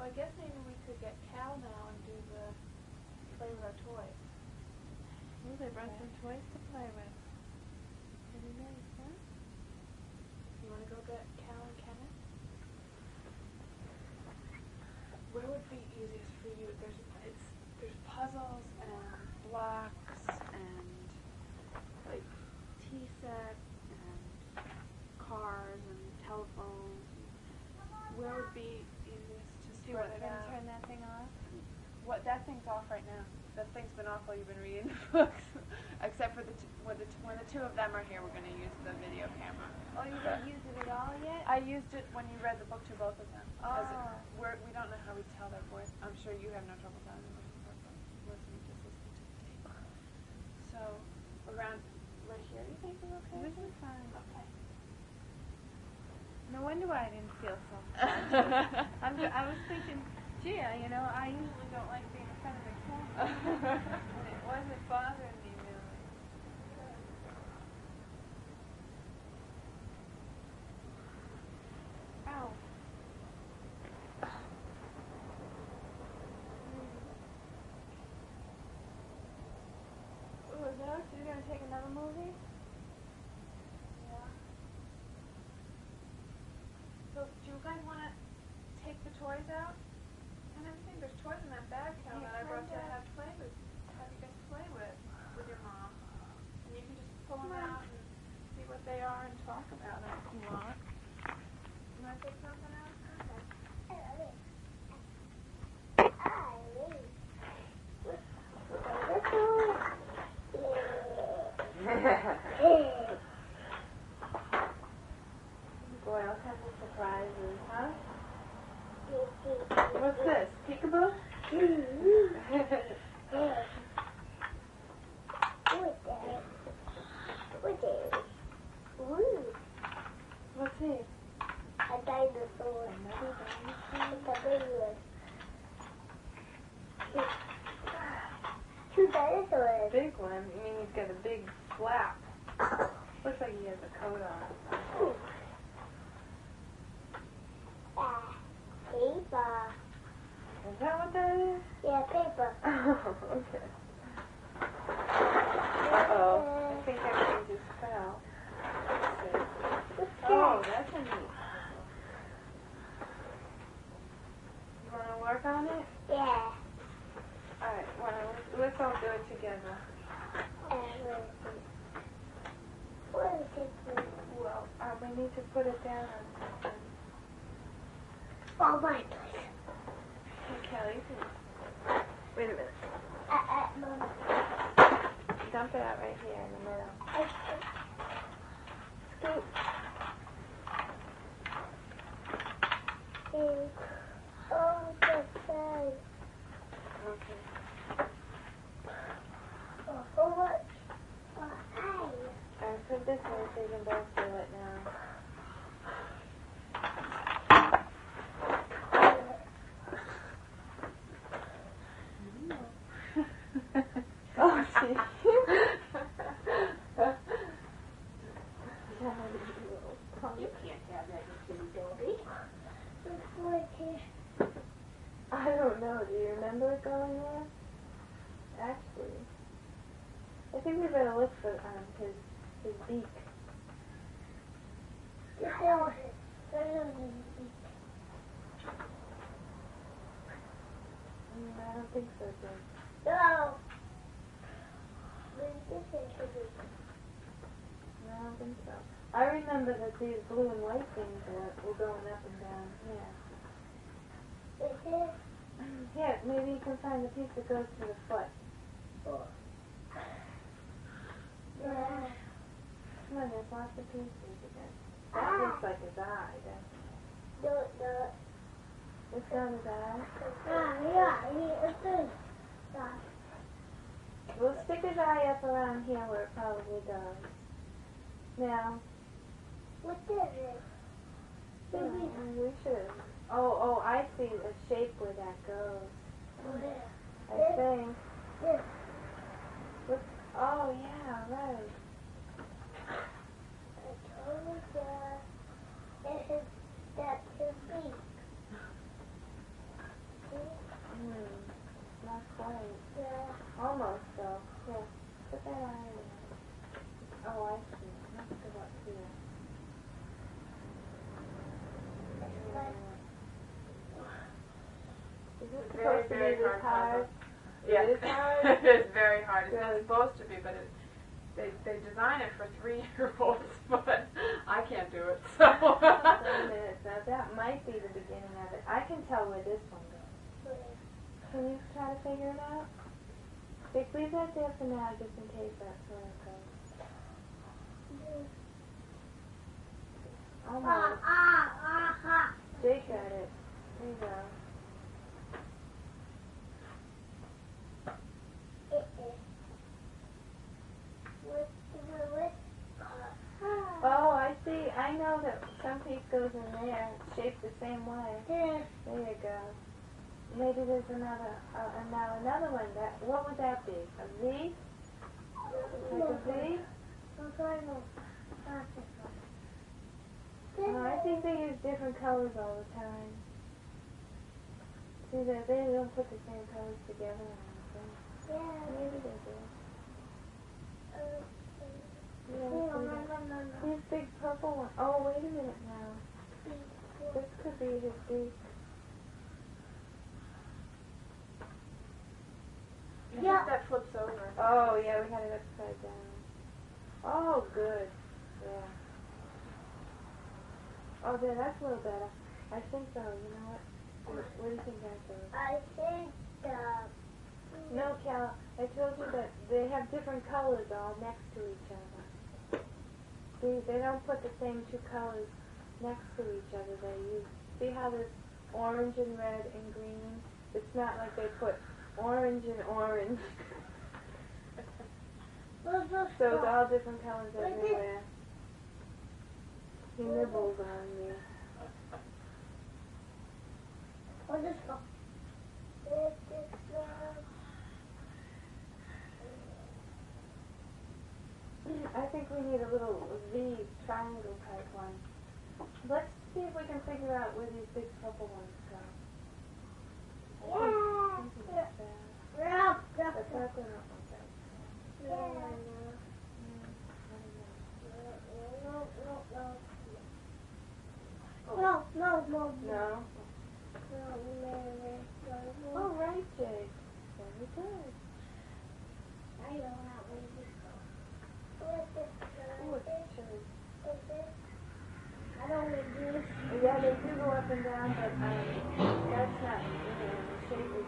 I guess maybe we could get Cal now and do the play with our toys. Ooh, they brought some toys to play with. Pretty nice, huh? You want to go get Cal and Kenneth? Where would be easiest for you? There's puzzles and blocks and like tea set and cars and telephones. Where would be easiest to spread it out? Turn that thing off? What? That thing's off right now. That thing's been off while you've been reading the books. Except for when the two of them are here, we're going to use the video camera. Oh, you didn't use it at all yet? I used it when you read the book to both of them. Oh. We don't know how we tell their voice. I'm sure you have no trouble telling them before, but listening to the tape. So, around right here, you think we're okay? This is fine. Okay. No wonder why I didn't feel so bad. I was thinking, gee, I usually don't like being in front of the camera. And it wasn't bothering me really. Ow. Ooh, is Alex, you're going to take another movie? Yeah. So, do you guys want to take the toys out and everything? There's toys in that bag, Cal, that I brought to have you guys play with your mom. And you can just pull them out and see what they are and talk about them if you want. You want to take something out? Okay. Boy, all kinds of surprises, huh? What's this? Peekaboo? What's he? A dinosaur. Another dinosaur? It's a big one. Two dinosaurs. Big one? You mean he's got a big flap? Looks like he has a coat on. Paper. Is that what that is? Yeah, paper. Oh, okay. Uh-oh. I think everything just fell. Let's see. Oh, that's a neat puzzle. You want to work on it? Yeah. Alright, let's all do it together. What is it? Well, we need to put it down on something. Oh, my place. Hey, Kelly, wait a minute. Mom. Dump it out right here in the middle. Scoop. Oh, the bag. Okay. Oh, what? Oh, hi. Alright, put this in so you can both do it now. Oh, gee. You can't have that, you silly doggy. Looks like it. I don't know. Do you remember it going there? Actually, I think we better look for his beak. I don't think so, Jim. No. No, I don't think so. I remember that these blue and white things were going up and down here. Is it? Here, maybe you can find the piece that goes to the foot. Oh. Yeah. Come on, there's lots of pieces again. That looks like his eye, doesn't it? No. It's not his eye. Yeah, it's good. We'll stick his eye up around here where it probably goes. Now, What is it? we should. Oh, I see the shape where that goes. I think. This. What's, oh, yeah, right. I told you. That's his beak. Is it Very, supposed to very be this hard? hard Yes. It is hard? It is very hard. It's not Good. supposed to be, but they design it for 3-year-olds, but I can't do it, so. Wait a minute, now that might be the beginning of it. I can tell where this one goes. Can you try to figure it out? Vic, leave that there for now, just in case that's where it goes. Almost. Jake got it. There you go. Oh, I see. I know that some piece goes in there, shaped the same way. There you go. Maybe there's another, now another one. What would that be? A V? Like a V? Oh, I think they use different colors all the time. See, they don't put the same colors together or anything. Maybe they do. These big purple ones. Oh, wait a minute now. This could be his beak. I think that flips over. Oh, yeah, we had it upside down. Oh, good. Yeah. Oh, there, that's a little better. I think so. You know what? Where do you think that goes? I think No, Cal, I told you that they have different colors all next to each other. See, they don't put the same two colors next to each other. They use, see how there's orange and red and green? It's not like they put orange and orange. So it's all different colors everywhere. He nibbles on me. What is that? I think we need a little V triangle type one. Let's see if we can figure out where these big purple ones go. But that doesn't look that. No? Oh, right, Jake. Very good. Oh, it's chilly. Yeah, they do go up and down, but that's not, the shape is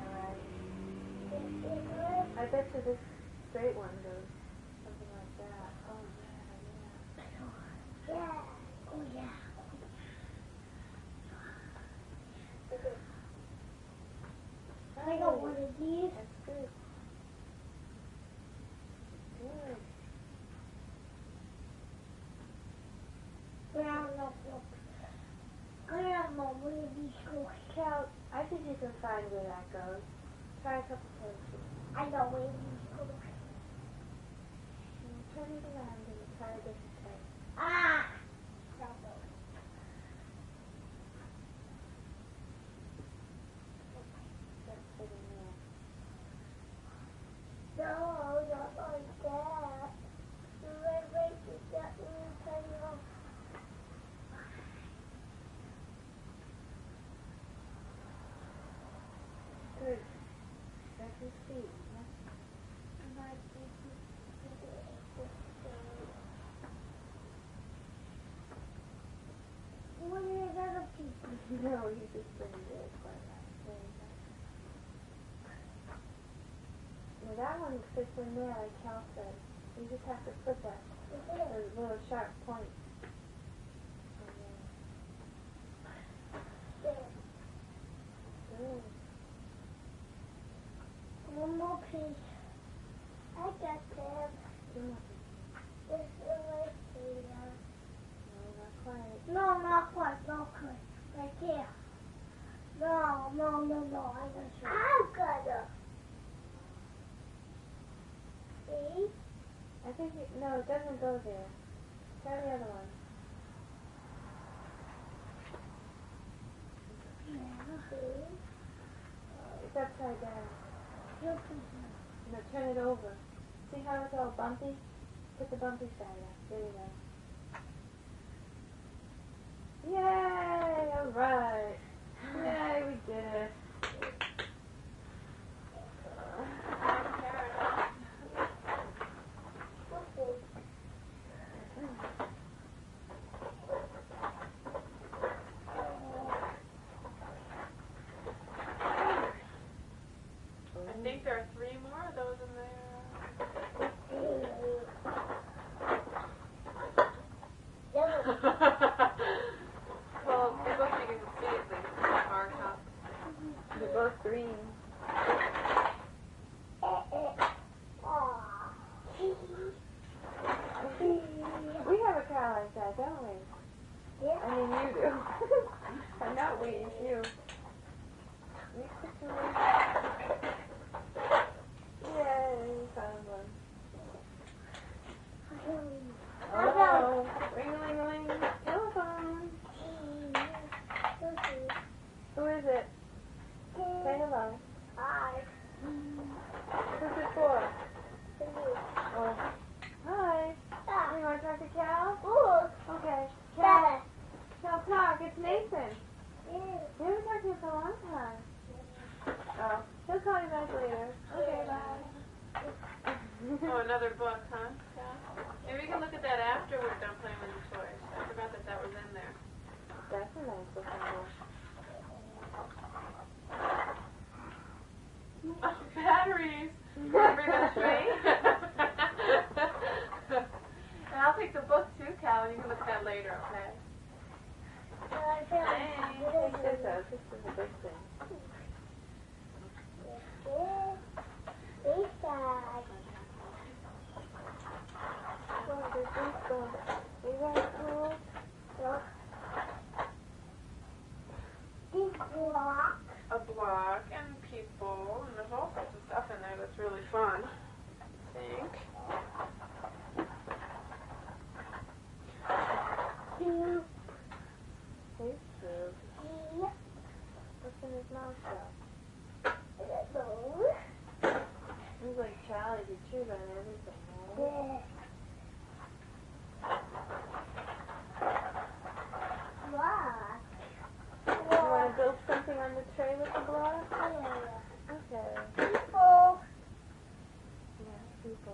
alright. I bet you this straight one goes something like that. Oh, yeah, yeah. I got one of these. That's good. Good. Cal, I think you can find where that goes. Try a couple places. I know where these go. Turn it around and try a different place. Ah! That's sitting there. No, not like that. The red race is that little tiny one. Good. That's his feet. What are the other people? No, you just didn't do it quite right. Now that one fits in there like Cal said. You just have to put that those little sharp points. Good. One more piece. I got them. Good. This is right here. No, not quite. No, not quite. Not quite. Right here. No. I got you. I've got it. See? I think no, it doesn't go there. Try the other one. See? It's upside down. Look No, turn it over. See how it's all bumpy? Put the bumpy side up. There you go. Yay! Alright. Yay, we did it. Who is it? Say hello. Hi. Who's it for? Oh. Hi. You want to talk to Cal? Ooh. Okay. Better. Cal, talk. It's Nathan. Yeah. We haven't talked to you for a long time. Oh. He'll call you back later. Okay, bye. Oh, another book, huh? Yeah. Maybe we can look at that after we're done playing with the toys. I forgot that that was in there. That's a nice looking book. Oh, batteries! You want to bring those to me? And I'll take the book too, Cal, and you can look at that later, okay? Take this out. This is a big thing. This side. Oh, there's these books. Is that cool? Look. This block. A block and people, and there's all sorts of stuff in there that's really fun, I think. Two. He's cute. What's in his mouth though? Those. He's like Charlie. He chews on everything, right? Yeah. Block. You want to build something on the tray with the block? Yeah. Okay. People. Yeah, people.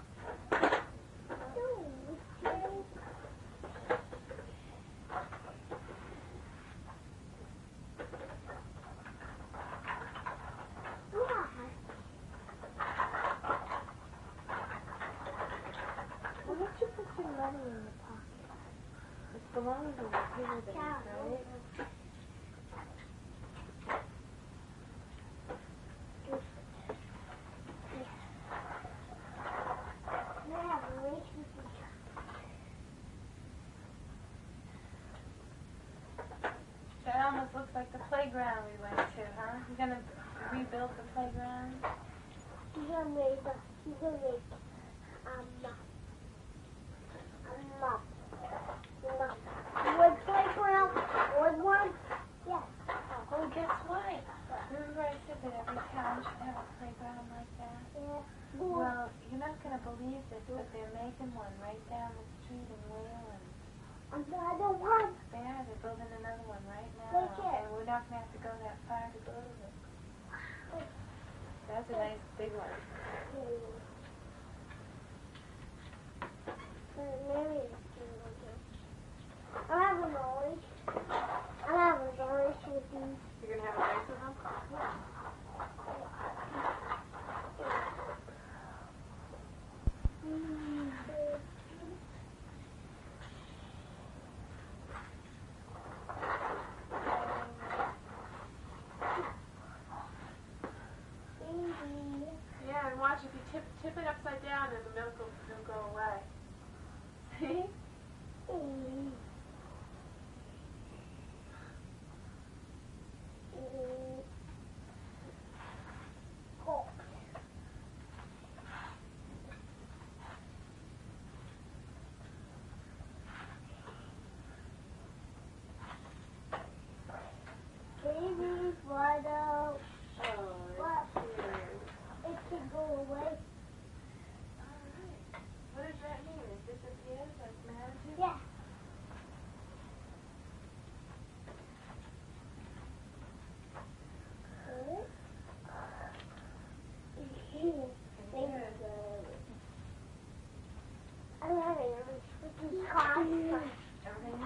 Why don't you put your money in the pocket? It belongs in the paper bag, right? That almost looks like the playground we went to, huh? You're gonna rebuild the playground? He's gonna make wood playground, wood one? Yes. Oh, guess what? Remember I said that every town should have a playground like that? Yeah. Well, you're not gonna believe this, but they're making one right down the street in Wayland. Another one. Yeah, they're building another one right now. Look it. And we're not gonna have to go that far to go to it. That's a nice big one. I have a noise. I have a noise with these. You're gonna have a nice one? Yeah, and watch if you tip it upside down and the milk will go away. See? Baby, what else? Oh, What? that's weird. It can go away. Alright. What does that mean? It disappears like magic? Yeah. I'm having a sticky cough. Everything?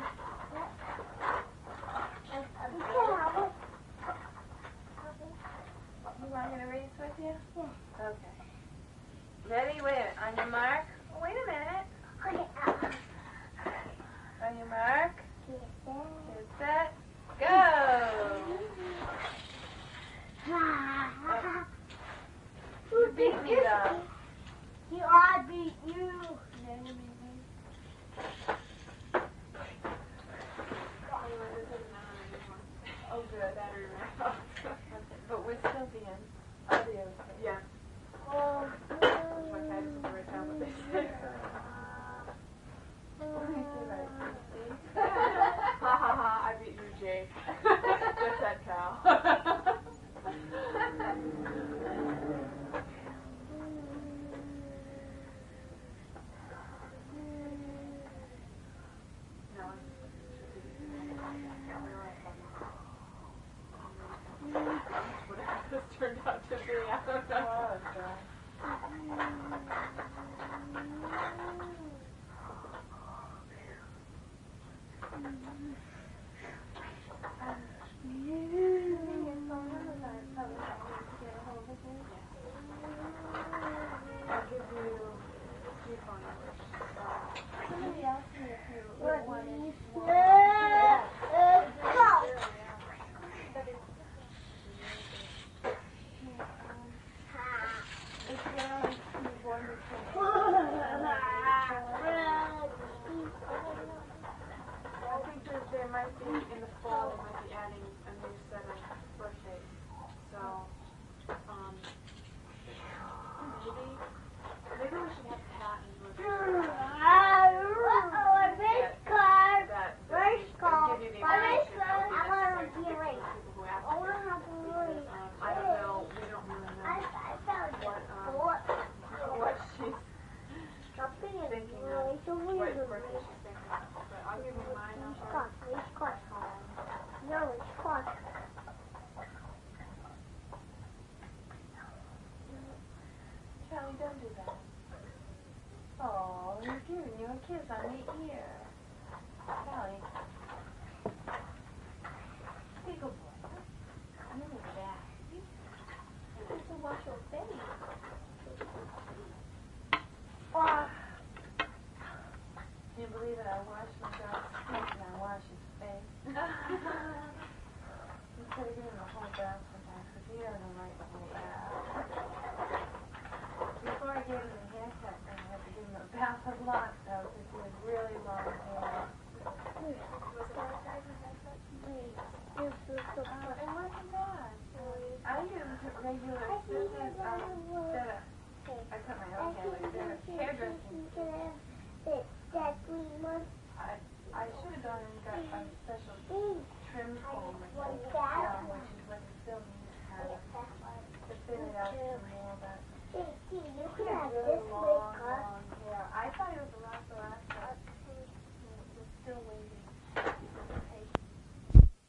You want me to race with you? Yeah. Okay. Ready? Wait. On your mark. Oh, wait a minute. On your mark. Get set. Go! You beat me though. I beat you. Yeah, you beat me. Oh, good. Battery ran out. But we're still being audio. Yeah. Oh, My cat is right down what they say. What do you say, right? See? Ha ha ha, I beat you, Jake. Just that cow. Yeah. Oh, God. I'll give you 3 phone numbers. Somebody asked me if you wanted Go. if you're born between I think that they might be in the fall, they might be adding a new set of birthdays. So, maybe we should have Pat and Luke give you the information. People who ask I don't know, we don't really know what she's thinking of, what birthday she's thinking of. But I'll give you my number. No, it's caught. Charlie, don't do that. Oh, he's giving you a kiss on the ear. Charlie. Be a good boy. Look at that. You have to wash your face. Oh. Can you believe it? I washed my dog's feet and I wash his face. Instead of giving him a whole bath sometimes, because he doesn't like the whole bath. Before I gave him a haircut, I had to give him a bath of lot, though, because he has really long hair. It wasn't bad. I use regular scissors instead of, I cut my own hair, like they're hairdressing. I should have gone and got a special trim